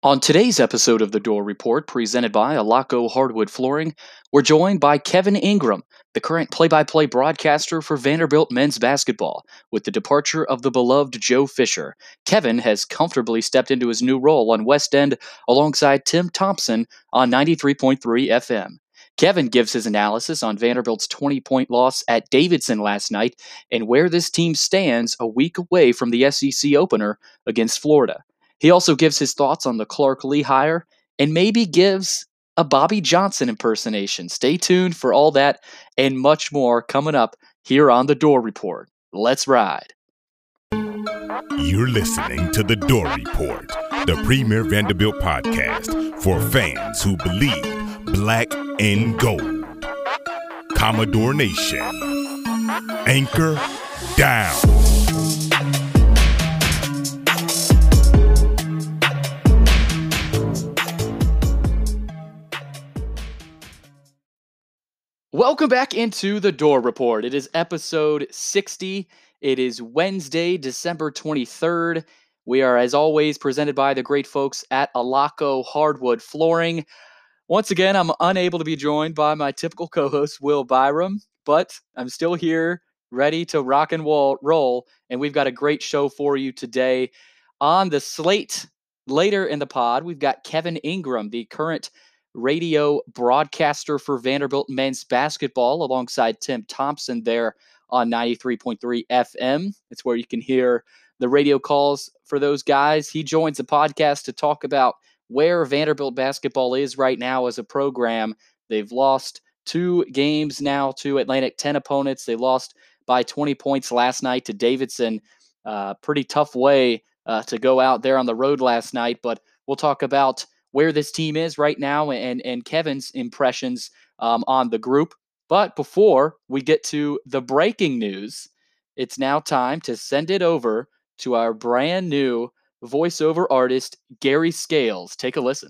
On today's episode of The Door Report, presented by Alaco Hardwood Flooring, we're joined by Kevin Ingram, the current play-by-play broadcaster for Vanderbilt men's basketball. With the departure of the beloved Joe Fisher, Kevin has comfortably stepped into his new role on West End alongside Tim Thompson on 93.3 FM. Kevin gives his analysis on Vanderbilt's 20-point loss at Davidson last night and where this team stands a week away from the SEC opener against Florida. He also gives his thoughts on the Clark Lee hire and maybe gives a Bobby Johnson impersonation. Stay tuned for all that and much more coming up here on The Door Report. Let's ride. You're listening to The Door Report, the premier Vanderbilt podcast for fans who believe black and gold. Commodore Nation. Anchor down. Welcome back into The Door Report. It is episode 60. It is Wednesday, December 23rd. We are, as always, presented by the great folks at Alaco Hardwood Flooring. Once again, I'm unable to be joined by my typical co-host, Will Byram, but I'm still here, ready to rock and roll, and we've got a great show for you today. On the slate, later in the pod, we've got Kevin Ingram, the current radio broadcaster for Vanderbilt men's basketball, alongside Tim Thompson there on 93.3 FM. It's where you can hear the radio calls for those guys. He joins the podcast to talk about where Vanderbilt basketball is right now as a program. They've lost 2 games now to Atlantic 10 opponents. They lost by 20 points last night to Davidson. Pretty tough way to go out there on the road last night, but we'll talk about where this team is right now and Kevin's impressions on the group. But before we get to the breaking news, it's now time to send it over to our brand new voiceover artist, Gary Scales. Take a listen.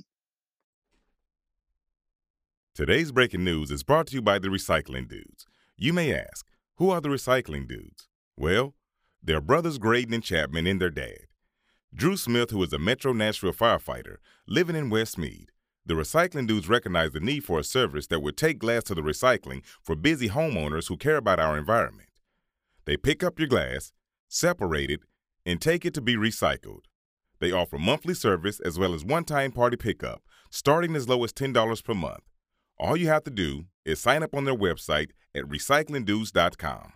Today's breaking news is brought to you by the Recycling Dudes. You may ask, who are the Recycling Dudes? Well, they're brothers Graydon and Chapman and their dad. Drew Smith, who is a Metro Nashville firefighter living in West Meade. The Recycling Dudes recognize the need for a service that would take glass to the recycling for busy homeowners who care about our environment. They pick up your glass, separate it, and take it to be recycled. They offer monthly service as well as one-time party pickup, starting as low as $10 per month. All you have to do is sign up on their website at recyclingdudes.com.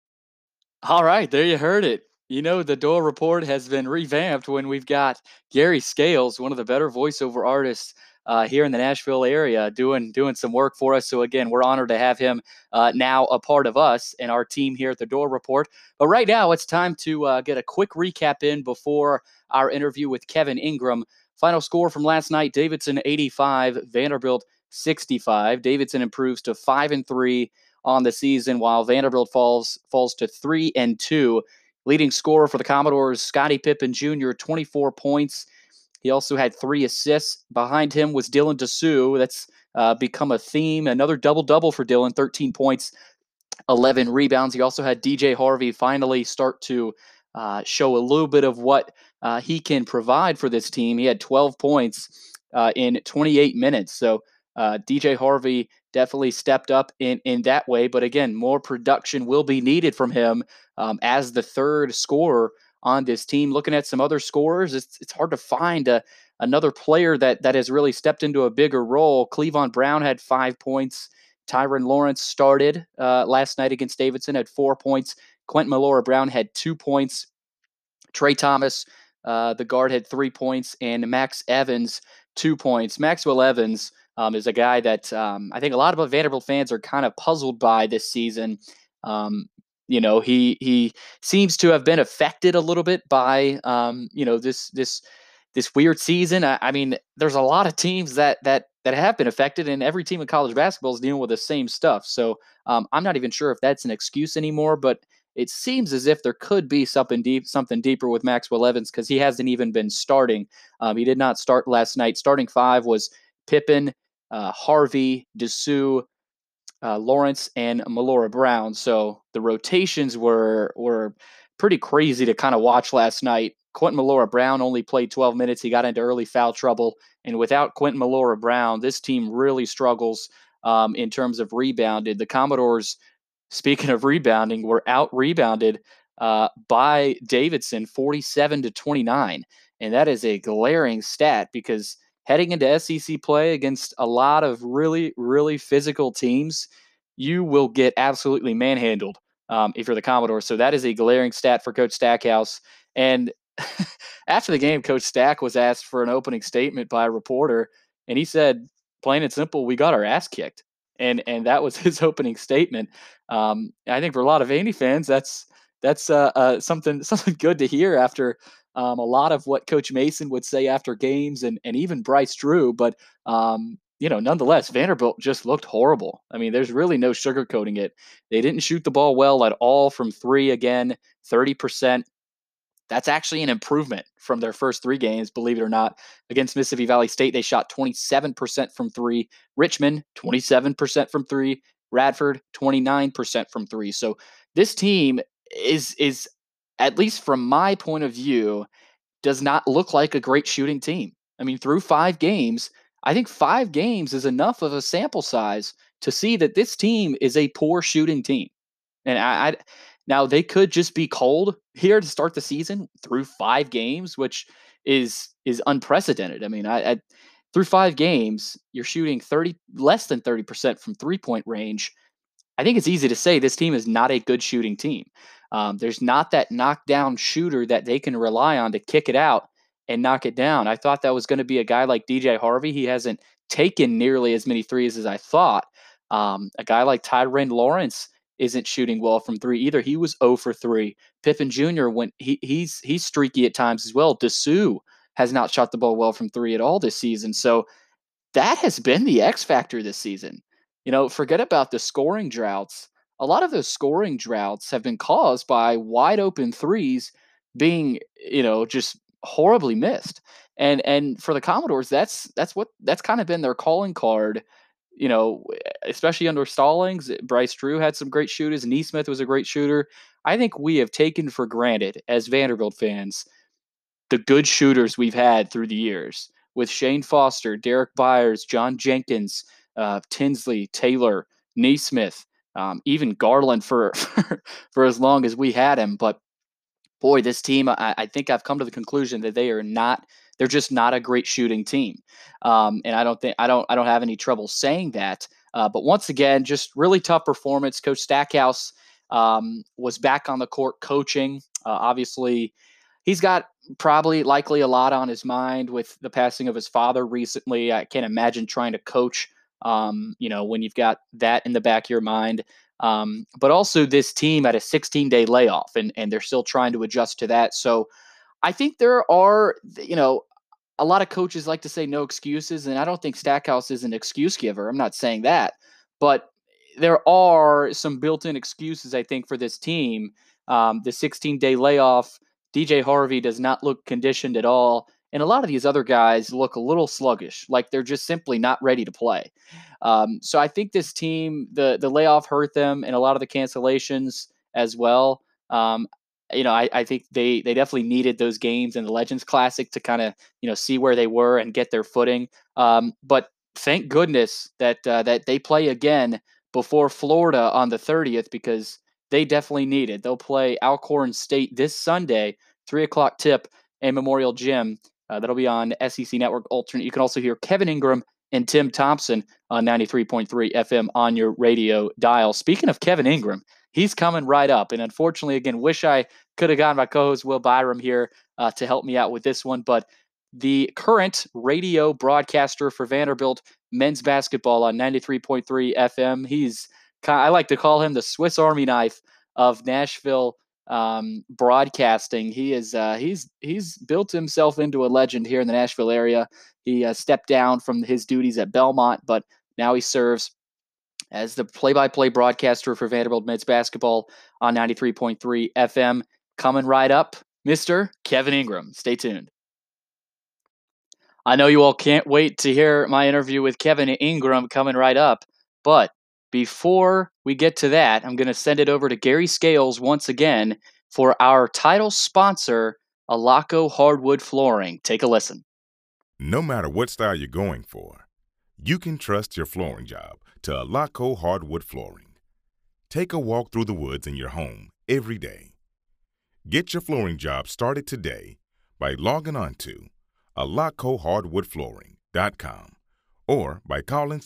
All right, there you heard it. You know, the Door Report has been revamped when we've got Gary Scales, one of the better voiceover artists here in the Nashville area, doing some work for us. So again, we're honored to have him now a part of us and our team here at the Door Report. But right now, it's time to get a quick recap in before our interview with Kevin Ingram. Final score from last night: Davidson 85, Vanderbilt 65. Davidson improves to 5-3 on the season, while Vanderbilt falls to 3-2. Leading scorer for the Commodores, Scottie Pippen Jr., 24 points. He also had 3 assists. Behind him was Dylan Dessou. That's become a theme. Another double-double for Dylan, 13 points, 11 rebounds. He also had DJ Harvey finally start to show a little bit of what he can provide for this team. He had 12 points in 28 minutes. So DJ Harvey definitely stepped up in that way. But again, more production will be needed from him as the third scorer on this team. Looking at some other scorers, it's hard to find another player that has really stepped into a bigger role. Cleavon Brown had 5 points. Tyron Lawrence started last night against Davidson, had 4 points. Quentin Milora-Brown had 2 points. Trey Thomas, the guard, had 3 points. And Max Evans, 2 points. Maxwell Evans is a guy that I think a lot of Vanderbilt fans are kind of puzzled by this season. You know, he seems to have been affected a little bit by this weird season. I mean, there's a lot of teams that have been affected, and every team in college basketball is dealing with the same stuff. So I'm not even sure if that's an excuse anymore, but it seems as if there could be something deeper with Maxwell Evans, because he hasn't even been starting. He did not start last night. Starting 5 was Pippen, Harvey, Dessou, Lawrence, and Milora-Brown. So the rotations were pretty crazy to kind of watch last night. Quentin Milora-Brown only played 12 minutes. He got into early foul trouble. And without Quentin Milora-Brown, this team really struggles in terms of rebounded. The Commodores, speaking of rebounding, were out-rebounded by Davidson 47-29. And that is a glaring stat because heading into SEC play against a lot of really, really physical teams, you will get absolutely manhandled if you're the Commodores. So that is a glaring stat for Coach Stackhouse. And after the game, Coach Stack was asked for an opening statement by a reporter, and he said, plain and simple, we got our ass kicked. And that was his opening statement. I think for a lot of Vandy fans, that's something good to hear after a lot of what Coach Mason would say after games, and even Bryce Drew. But nonetheless, Vanderbilt just looked horrible. I mean, there's really no sugarcoating it. They didn't shoot the ball well at all from three. Again, 30%. That's actually an improvement from their first three games, believe it or not. Against Mississippi Valley State, they shot 27% from three. Richmond, 27% from three. Radford, 29% from three. So this team is, at least from my point of view, does not look like a great shooting team. I mean, through 5 games, I think 5 games is enough of a sample size to see that this team is a poor shooting team. And now they could just be cold here to start the season through 5 games, which is unprecedented. I mean, I through 5 games, you're shooting less than 30% from 3-point range. I think it's easy to say this team is not a good shooting team. There's not that knockdown shooter that they can rely on to kick it out and knock it down. I thought that was going to be a guy like DJ Harvey. He hasn't taken nearly as many threes as I thought. A guy like Tyren Lawrence isn't shooting well from three either. He was 0 for 3. Pippen Jr. went he's streaky at times as well. Dessou has not shot the ball well from three at all this season. So that has been the X factor this season. Forget about the scoring droughts. A lot of those scoring droughts have been caused by wide open threes being, just horribly missed. And for the Commodores, that's kind of been their calling card. Especially under Stallings. Bryce Drew had some great shooters. Nesmith was a great shooter. I think we have taken for granted as Vanderbilt fans the good shooters we've had through the years with Shane Foster, Derek Byers, John Jenkins, Tinsley, Taylor, Nesmith, even Garland for as long as we had him. But boy, this team, I think I've come to the conclusion that they're just not a great shooting team. And I don't have any trouble saying that. But once again, just really tough performance. Coach Stackhouse was back on the court coaching. Obviously, he's got likely a lot on his mind with the passing of his father recently. I can't imagine trying to coach, when you've got that in the back of your mind. But also this team had a 16-day layoff, and they're still trying to adjust to that. So I think there are, a lot of coaches like to say no excuses, and I don't think Stackhouse is an excuse giver. I'm not saying that, but there are some built-in excuses, I think, for this team. The 16-day layoff, DJ Harvey does not look conditioned at all, and a lot of these other guys look a little sluggish, like they're just simply not ready to play. So I think this team, the layoff hurt them, and a lot of the cancellations as well. I think they definitely needed those games in the Legends Classic to kind of see where they were and get their footing. But thank goodness that they play again before Florida on the 30th, because they definitely need it. They'll play Alcorn State this Sunday, 3:00 tip, in Memorial Gym. That'll be on SEC Network Alternate. You can also hear Kevin Ingram and Tim Thompson on 93.3 FM on your radio dial. Speaking of Kevin Ingram, he's coming right up. And unfortunately, again, wish I could have gotten my co-host Will Byram here to help me out with this one. But the current radio broadcaster for Vanderbilt men's basketball on 93.3 FM, I like to call him the Swiss Army knife of Nashville broadcasting. He's built himself into a legend here in the Nashville area. He stepped down from his duties at Belmont, but now he serves as the play-by-play broadcaster for Vanderbilt men's basketball on 93.3 FM. Coming right up, Mr. Kevin Ingram. Stay tuned. I know you all can't wait to hear my interview with Kevin Ingram coming right up, but before we get to that, I'm going to send it over to Gary Scales once again for our title sponsor, Alaco hardwood flooring. Take a listen. No matter what style you're going for, you can trust your flooring job to Alaco hardwood flooring. Take a walk through the woods in your home every day. Get your flooring job started today by logging on to alacohardwoodflooring.com or by calling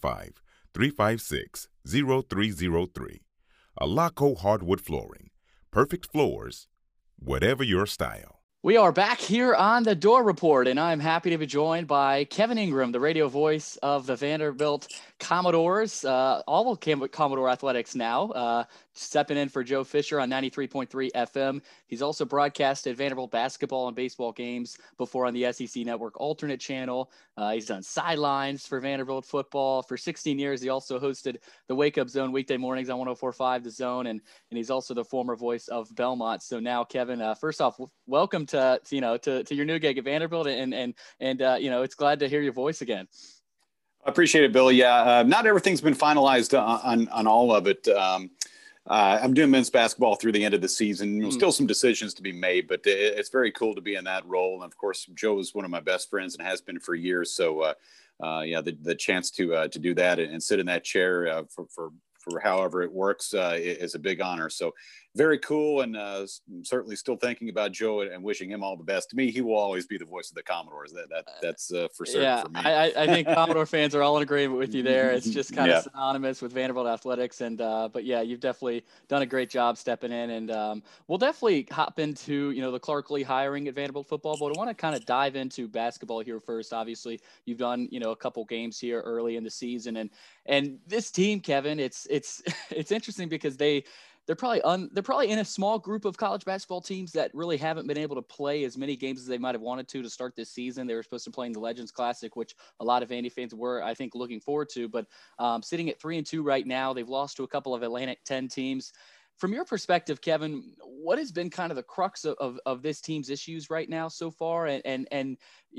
615-356-0303. Alaco hardwood flooring. Perfect floors, whatever your style. We are back here on the Door Report, and I'm happy to be joined by Kevin Ingram, the radio voice of the Vanderbilt Commodores, all of Commodore Athletics now, stepping in for Joe Fisher on 93.3 FM. He's also broadcasted Vanderbilt basketball and baseball games before on the SEC Network alternate channel. He's done sidelines for Vanderbilt football. For 16 years, he also hosted the Wake Up Zone weekday mornings on 104.5 The Zone, and he's also the former voice of Belmont. So now, Kevin, first off, welcome to your new gig at Vanderbilt, and it's glad to hear your voice again. I appreciate it, Billy. Yeah, not everything's been finalized on all of it. I'm doing men's basketball through the end of the season. Still some decisions to be made, but it's very cool to be in that role. And of course, Joe is one of my best friends and has been for years. So, the chance to do that and sit in that chair for however it works is a big honor. So very cool. And certainly still thinking about Joe and wishing him all the best. To me, he will always be the voice of the Commodores. That's for certain for me. I think Commodore fans are all in agreement with you there. It's just kind of synonymous with Vanderbilt athletics. And, but yeah, you've definitely done a great job stepping in, and we'll definitely hop into, the Clark Lee hiring at Vanderbilt football, but I want to kind of dive into basketball here first. Obviously you've done, a couple games here early in the season, and this team, Kevin, it's interesting because they're probably in a small group of college basketball teams that really haven't been able to play as many games as they might have wanted to start this season. They were supposed to play in the Legends Classic, which a lot of Vandy fans were, I think, looking forward to. But sitting at 3-2 right now, they've lost to a couple of Atlantic 10 teams. From your perspective, Kevin, what has been kind of the crux of this team's issues right now so far? And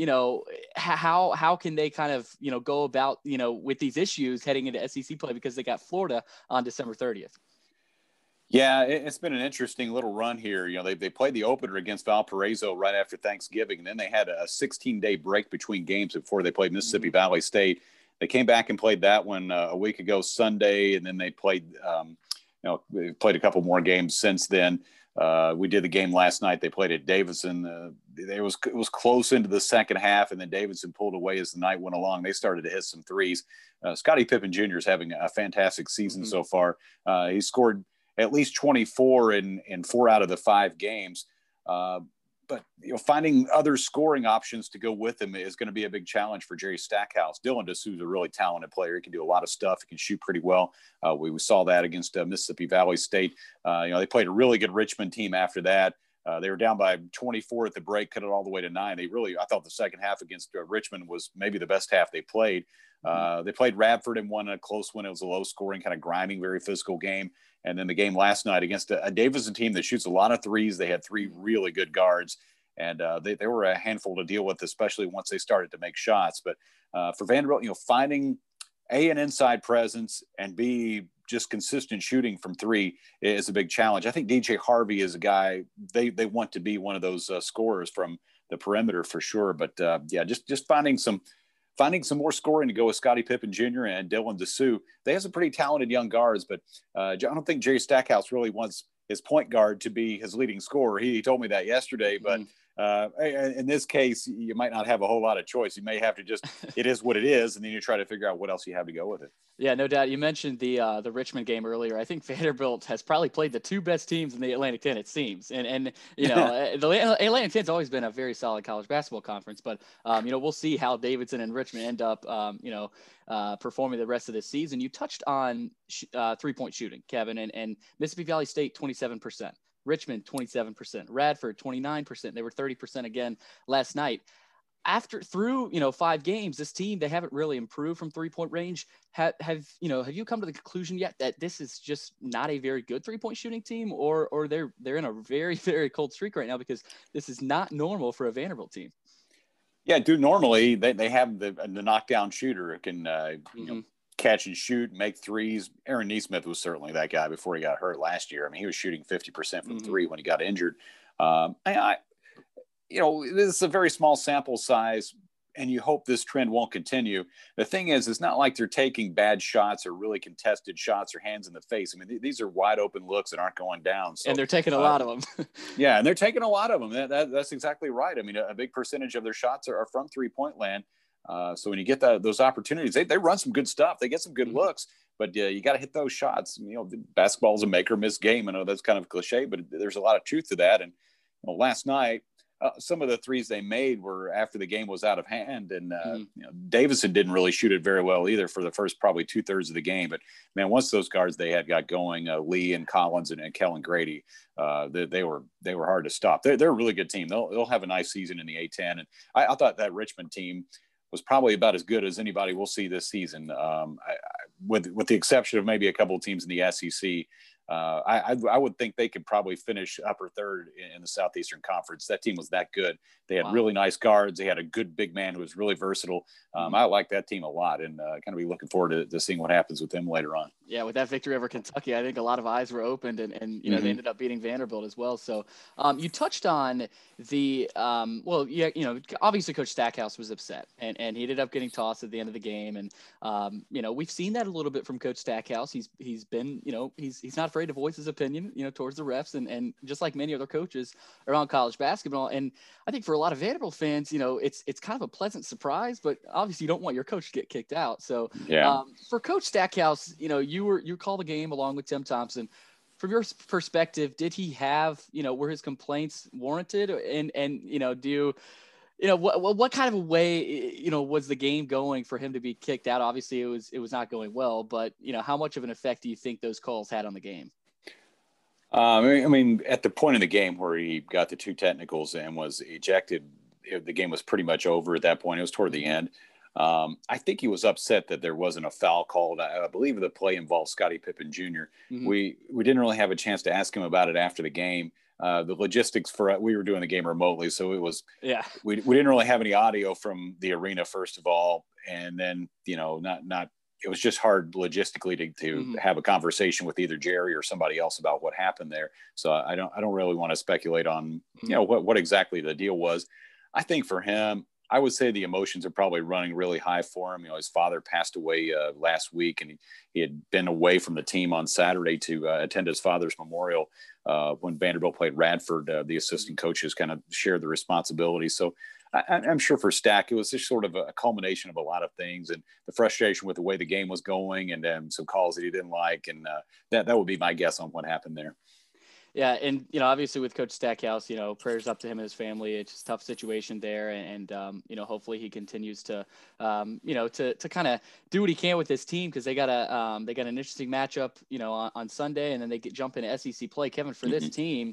how can they kind of, go about, with these issues heading into SEC play, because they got Florida on December 30th? Yeah, it's been an interesting little run here. They played the opener against Valparaiso right after Thanksgiving, and then they had a 16-day break between games before they played Mississippi Valley State. They came back and played that one a week ago Sunday, and then they played they played a couple more games since then. We did the game last night. They played at Davidson. It was close into the second half, and then Davidson pulled away as the night went along. They started to hit some threes. Scottie Pippen Jr. is having a fantastic season so far. He scored at least 24 in 4 out of the 5 games. But finding other scoring options to go with him is going to be a big challenge for Jerry Stackhouse. Dylan Dessou is a really talented player. He can do a lot of stuff. He can shoot pretty well. We saw that against Mississippi Valley State. They played a really good Richmond team after that. They were down by 24 at the break, cut it all the way to 9. I thought the second half against Richmond was maybe the best half they played. They played Radford and won a close one. It was a low-scoring, kind of grinding, very physical game. And then the game last night against a Davidson team that shoots a lot of threes. They had 3 really good guards, and they were a handful to deal with, especially once they started to make shots. But for Vanderbilt, finding A, an inside presence, and B, just consistent shooting from 3 is a big challenge. I think DJ Harvey is a guy they want to be one of those scorers from the perimeter for sure. But just finding some more scoring to go with Scottie Pippen Jr. and Dylan Dessou. They have some pretty talented young guards, but I don't think Jerry Stackhouse really wants his point guard to be his leading scorer. He told me that yesterday, but in this case, you might not have a whole lot of choice. You may have to it is what it is, and then you try to figure out what else you have to go with it. Yeah, no doubt. You mentioned the Richmond game earlier. I think Vanderbilt has probably played the 2 best teams in the Atlantic 10, it seems. And the Atlantic 10's always been a very solid college basketball conference. But, we'll see how Davidson and Richmond end up, performing the rest of this season. You touched on 3-point shooting, Kevin, and Mississippi Valley State, 27%. Richmond, 27%. Radford, 29%. They were 30% again last night. Through 5 games, this team, they haven't really improved from 3-point range. Have you come to the conclusion yet that this is just not a very good 3-point shooting team, or they're in a very, very cold streak right now, because this is not normal for a Vanderbilt team? Yeah, dude. Normally they have the knockdown shooter who can catch and shoot, make threes. Aaron Nesmith was certainly that guy before he got hurt last year. I mean, he was shooting 50% from 3 when he got injured. this is a very small sample size, and you hope this trend won't continue. The thing is, it's not like they're taking bad shots or really contested shots or hands in the face. I mean, these are wide open looks that aren't going down. So, and they're taking a lot of them. Yeah, and they're taking a lot of them. That's exactly right. I mean, a big percentage of their shots are from 3-point land. So when you get those opportunities, they run some good stuff. They get some good looks, but you got to hit those shots. Basketball is a make or miss game. I know that's kind of a cliche, but there's a lot of truth to that. And last night, some of the threes they made were after the game was out of hand, and Davison didn't really shoot it very well either for the first probably 2/3 of the game. But man, once those guards they had got going, Lee and Collins and Kellen Grady, they were hard to stop. They're a really good team. They'll have a nice season in the A-10, and I thought that Richmond team was probably about as good as anybody we'll see this season, with the exception of maybe a couple of teams in the SEC. I would think they could probably finish upper third in the Southeastern Conference. That team was that good. They had really nice guards. They had a good big man who was really versatile. I like that team a lot, and kind of be looking forward to seeing what happens with them later on. Yeah, with that victory over Kentucky, I think a lot of eyes were opened, and they ended up beating Vanderbilt as well. So you touched on the obviously Coach Stackhouse was upset, and he ended up getting tossed at the end of the game. And we've seen that a little bit from Coach Stackhouse. He's been he's not afraid to voice his opinion towards the refs, and just like many other coaches around college basketball. And I think for a lot of Vanderbilt fans, it's kind of a pleasant surprise, but obviously you don't want your coach to get kicked out. So for Coach Stackhouse, you called the game along with Tim Thompson. From your perspective, did he have, were his complaints warranted? And do you, what kind of a way, was the game going for him to be kicked out? Obviously it was not going well, but how much of an effect do you think those calls had on the game? I mean, at the point in the game where he got the 2 technicals and was ejected, the game was pretty much over at that point. It was toward the end. I think he was upset that there wasn't a foul called. I believe the play involved Scottie Pippen Jr. We didn't really have a chance to ask him about it after the game. The logistics we were doing the game remotely, so it was we didn't really have any audio from the arena first of all, and then not it was just hard logistically to have a conversation with either Jerry or somebody else about what happened there. So I don't really want to speculate on what exactly the deal was. I think for him, I would say the emotions are probably running really high for him. His father passed away last week, and he had been away from the team on Saturday to attend his father's memorial when Vanderbilt played Radford. The assistant coaches kind of shared the responsibility. So I'm sure for Stack, it was just sort of a culmination of a lot of things, and the frustration with the way the game was going, and some calls that he didn't like. And that would be my guess on what happened there. Yeah. And, obviously with Coach Stackhouse, prayers up to him and his family. It's just a tough situation there. And hopefully he continues to kind of do what he can with this team, because they got an interesting matchup, on Sunday, and then they jump into SEC play. Kevin, for this team,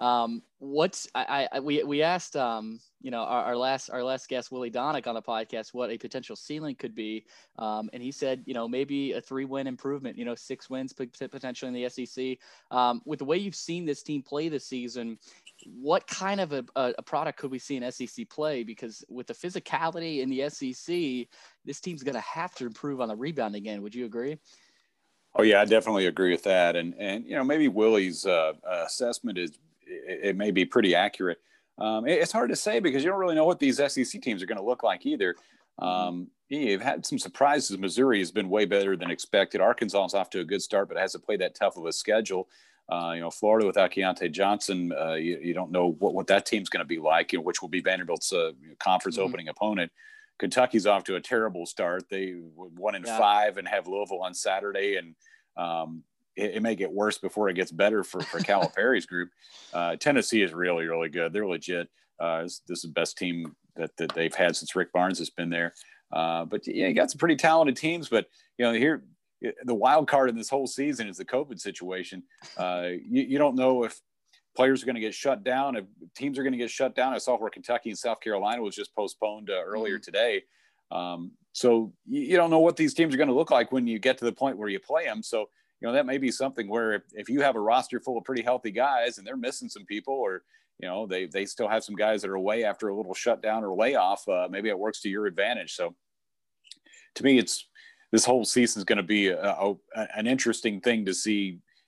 we asked, our last guest, Willie Donick, on the podcast, what a potential ceiling could be. And he said, maybe a 3-win improvement, 6 wins potentially in the SEC. With the way you've seen this team play this season, what kind of a product could we see in SEC play? Because with the physicality in the SEC, this team's going to have to improve on the rebound again. Would you agree? Oh yeah, I definitely agree with that. And maybe Willie's assessment it may be pretty accurate. It's hard to say because you don't really know what these SEC teams are going to look like either. You've had some surprises. Missouri has been way better than expected. Arkansas is off to a good start, but hasn't played that tough of a schedule. Florida without Keontae Johnson, you don't know what that team's going to be like, which will be Vanderbilt's conference opening opponent. Kentucky's off to a terrible start. They 1-5 and have Louisville on Saturday, and it may get worse before it gets better for Calipari's group. Tennessee is really, really good. They're legit. This is the best team that they've had since Rick Barnes has been there. But you got some pretty talented teams. But here, the wild card in this whole season is the COVID situation. You don't know if players are going to get shut down, if teams are going to get shut down. I saw where Kentucky and South Carolina was just postponed earlier today. So you don't know what these teams are going to look like when you get to the point where you play them. So that may be something where if you have a roster full of pretty healthy guys and they're missing some people, or, they still have some guys that are away after a little shutdown or layoff, maybe it works to your advantage. So to me, this whole season is going to be an interesting thing to see,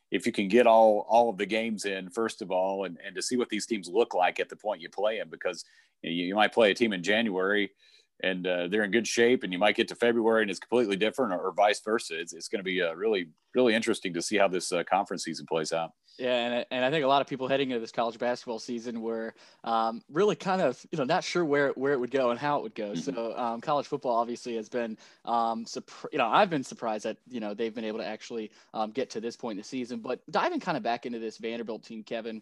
if you can get all of the games in, first of all, and to see what these teams look like at the point you play them, because you might play a team in January and they're in good shape, and you might get to February and it's completely different, or vice versa. It's going to be really, really interesting to see how this conference season plays out. Yeah, and I think a lot of people heading into this college basketball season were really kind of not sure where it would go and how it would go. Mm-hmm. So college football obviously has been I've been surprised that they've been able to actually get to this point in the season. But diving kind of back into this Vanderbilt team, Kevin,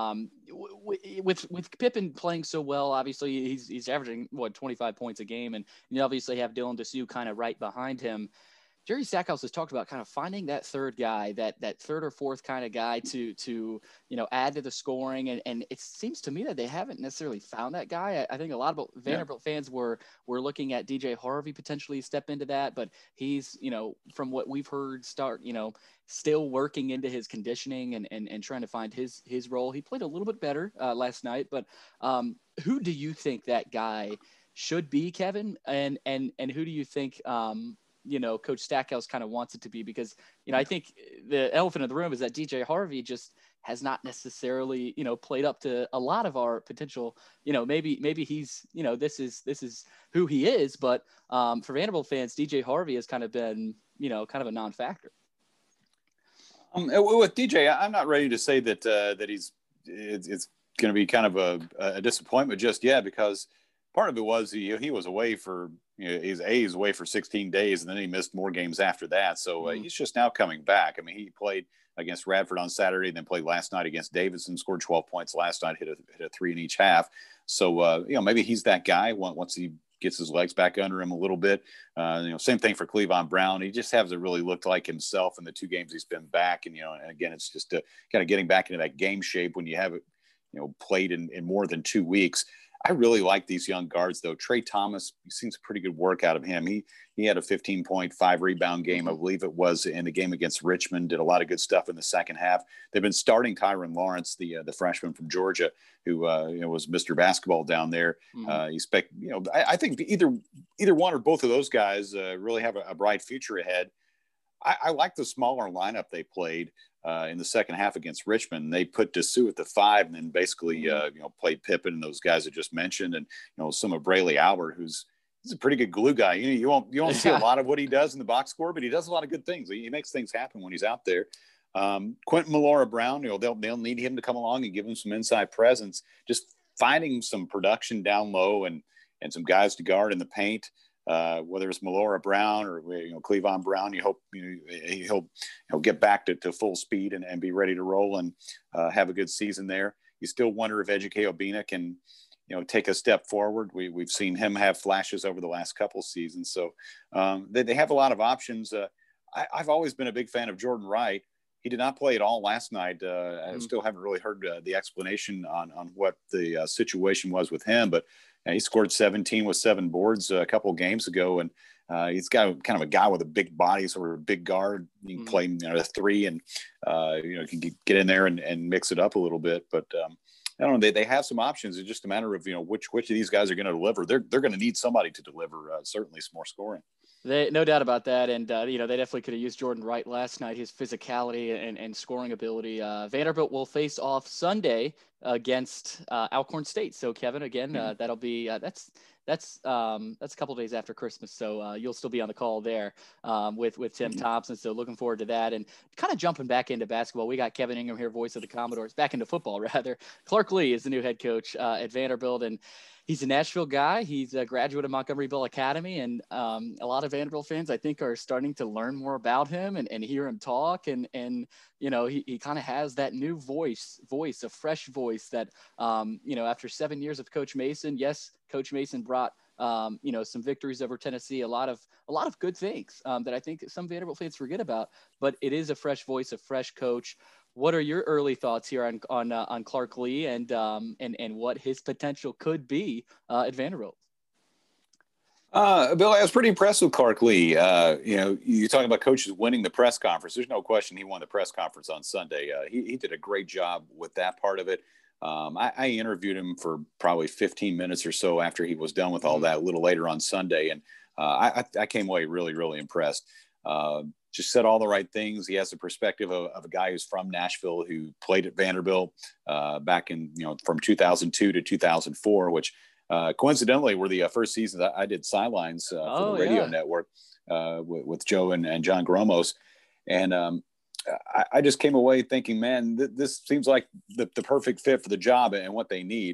with Pippen playing so well, obviously he's averaging 25 points a game, and you obviously have Dylan Disu kind of right behind him. Jerry Stackhouse has talked about kind of finding that third guy, that third or fourth kind of guy to add to the scoring. And it seems to me that they haven't necessarily found that guy. I think a lot of Vanderbilt fans were looking at DJ Harvey potentially step into that, but he's, from what we've heard, still working into his conditioning and trying to find his role. He played a little bit better last night, but who do you think that guy should be, Kevin? And who do you think, Coach Stackhouse kind of wants it to be? Because, I think the elephant in the room is that DJ Harvey just has not necessarily, played up to a lot of our potential. Maybe he's, this is who he is, but for Vanderbilt fans, DJ Harvey has kind of been, kind of a non-factor. With DJ, I'm not ready to say that it's going to be kind of a disappointment just yet, because part of it was he was away for he's away for 16 days, and then he missed more games after that. So he's just now coming back. I mean, he played against Radford on Saturday, and then played last night against Davidson, scored 12 points last night, hit a 3 in each half. So maybe he's that guy once he gets his legs back under him a little bit. Same thing for Cleavon Brown. He just hasn't really looked like himself in the 2 games he's been back. And again, it's just kind of getting back into that game shape when you have it, played in more than 2 weeks. I really like these young guards, though. Trey Thomas, you've seen some pretty good work out of him. He had a 15.5 rebound game, I believe it was, in the game against Richmond. Did a lot of good stuff in the second half. They've been starting Tyron Lawrence, the freshman from Georgia, who was Mr. Basketball down there. I think either one or both of those guys really have a bright future ahead. I like the smaller lineup they played in the second half against Richmond. They put Disu at the 5, and then basically played Pippen and those guys I just mentioned, and some of Brayley Albert, he's a pretty good glue guy. You won't see a lot of what he does in the box score, but he does a lot of good things. He makes things happen when he's out there. Quentin Melora Brown, they'll need him to come along and give him some inside presence. Just finding some production down low and some guys to guard in the paint. Whether it's Melora Brown or Cleavon Brown, you hope he'll get back to full speed and be ready to roll and have a good season there. You still wonder if Ejike Obinna can take a step forward. We've seen him have flashes over the last couple seasons, so they have a lot of options. I've always been a big fan of Jordan Wright. He did not play at all last night. I still haven't really heard the explanation on what the situation was with him, but he scored 17 with 7 boards a couple of games ago, and he's got kind of a guy with a big body, sort of a big guard. He can play a 3, and can get in there and mix it up a little bit. But I don't know. They have some options. It's just a matter of which of these guys are going to deliver. They're going to need somebody to deliver. Certainly, some more scoring. No doubt about that. And, they definitely could have used Jordan Wright last night, his physicality and scoring ability. Vanderbilt will face off Sunday against Alcorn State. So, Kevin, again, that'll be that's a couple of days after Christmas. So you'll still be on the call there with Tim Thompson. So looking forward to that. And kind of jumping back into basketball, we got Kevin Ingram here, voice of the Commodores, back into football, rather. Clark Lea is the new head coach at Vanderbilt, and he's a Nashville guy. He's a graduate of Montgomery Bell Academy, and a lot of Vanderbilt fans, I think, are starting to learn more about him and hear him talk. And he kind of has that new voice, a fresh voice that, after 7 years of Coach Mason, yes, Coach Mason brought, some victories over Tennessee, a lot of good things that I think some Vanderbilt fans forget about. But it is a fresh voice, a fresh coach. What are your early thoughts here on Clark Lea and what his potential could be at Vanderbilt? Bill, I was pretty impressed with Clark Lea. You talking about coaches winning the press conference. There's no question he won the press conference on Sunday. He did a great job with that part of it. I interviewed him for probably 15 minutes or so after he was done with all that a little later on Sunday. And I came away really, really impressed. just said all the right things. He has the perspective of a guy who's from Nashville, who played at Vanderbilt back in, from 2002 to 2004, which coincidentally were the first seasons I did sidelines for the radio network with Joe and John Gromos. And I just came away thinking, man, this seems like the perfect fit for the job and what they need.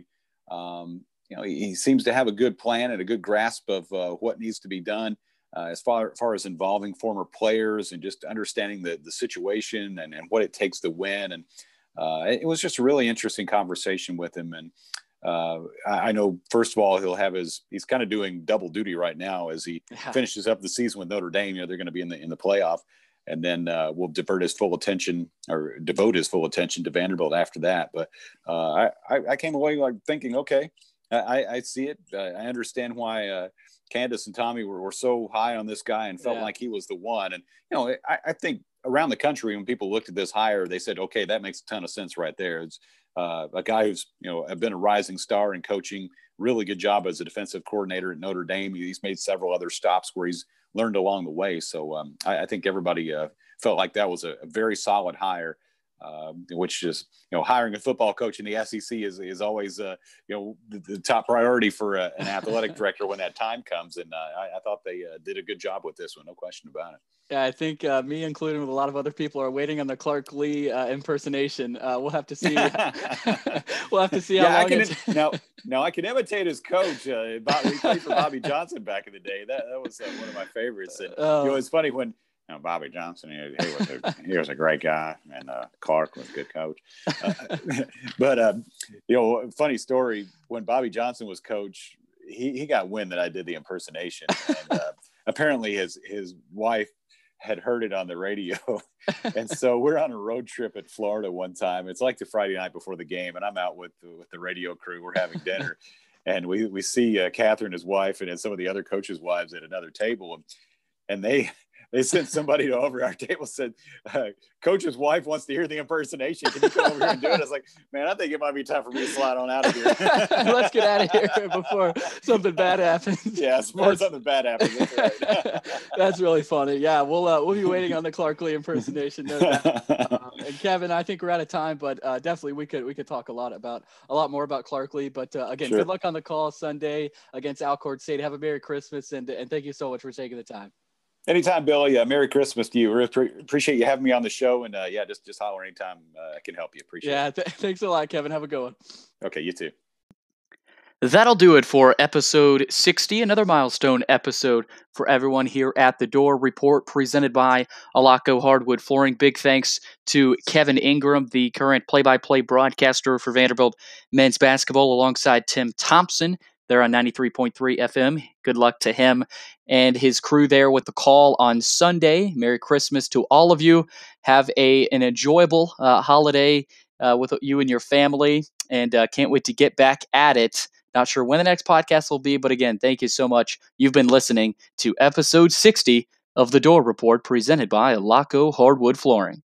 He seems to have a good plan and a good grasp of what needs to be done as far as involving former players and just understanding the situation and what it takes to win. And it was just a really interesting conversation with him. And I know, first of all, he's kind of doing double duty right now as he finishes up the season with Notre Dame. They're going to be in the playoff, and then we'll devote his full attention to Vanderbilt after that. But I came away thinking, okay, I see it. I understand why Candace and Tommy were so high on this guy and felt like he was the one. And, I think around the country, when people looked at this hire, they said, okay, that makes a ton of sense right there. It's a guy who's, been a rising star in coaching, really good job as a defensive coordinator at Notre Dame. He's made several other stops where he's learned along the way. So I think everybody felt like that was a very solid hire. Which is, hiring a football coach in the SEC is always, the top priority for an athletic director when that time comes. And I thought they did a good job with this one. No question about it. Yeah, I think me included with a lot of other people are waiting on the Clark Lea impersonation. We'll have to see. We'll have to see how long now I can imitate his coach. We played for Bobby Johnson back in the day. That was one of my favorites. And it's funny when, Bobby Johnson, he was a great guy, and Clark was a good coach. But funny story, when Bobby Johnson was coach, he got wind that I did the impersonation. And apparently his wife had heard it on the radio. And so we're on a road trip at Florida one time. It's like the Friday night before the game, and I'm out with the radio crew. We're having dinner. And we see Catherine, his wife, and then some of the other coaches' wives at another table. And they sent somebody over our table, said, Coach's wife wants to hear the impersonation. Can you come over here and do it? I was like, man, I think it might be time for me to slide on out of here. Let's get out of here before something bad happens. Yeah, before something bad happens. That's right. That's really funny. Yeah, we'll be waiting on the Clark Lea impersonation. No doubt. And Kevin, I think we're out of time, but definitely we could talk a lot more about Clark Lea. But again, Good luck on the call Sunday against Alcorn State. Have a Merry Christmas, and thank you so much for taking the time. Anytime, Billy. Merry Christmas to you. Really appreciate you having me on the show. And just holler anytime I can help you. Appreciate it. Thanks a lot, Kevin. Have a good one. Okay, you too. That'll do it for episode 60, another milestone episode for everyone here at The Door Report, presented by Alaco Hardwood Flooring. Big thanks to Kevin Ingram, the current play-by-play broadcaster for Vanderbilt men's basketball, alongside Tim Thompson. They're on 93.3 FM. Good luck to him and his crew there with the call on Sunday. Merry Christmas to all of you. Have an enjoyable holiday with you and your family, and can't wait to get back at it. Not sure when the next podcast will be, but again, thank you so much. You've been listening to episode 60 of The Door Report, presented by Alaco Hardwood Flooring.